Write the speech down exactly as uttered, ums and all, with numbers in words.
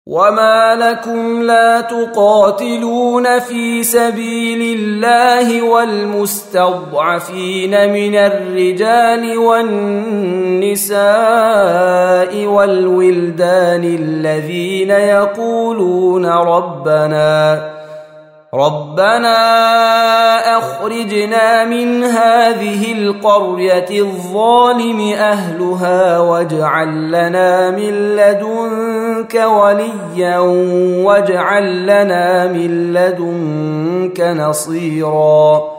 وما لكم لا تقاتلون في سبيل الله والمستضعفين من الرجال والنساء والولدان الذين يقولون ربنا ربنا أخرجنا من هذه القرية الظالم أهلها واجعل لنا من لدنك وليا واجعل لنا من لدنك نصيرا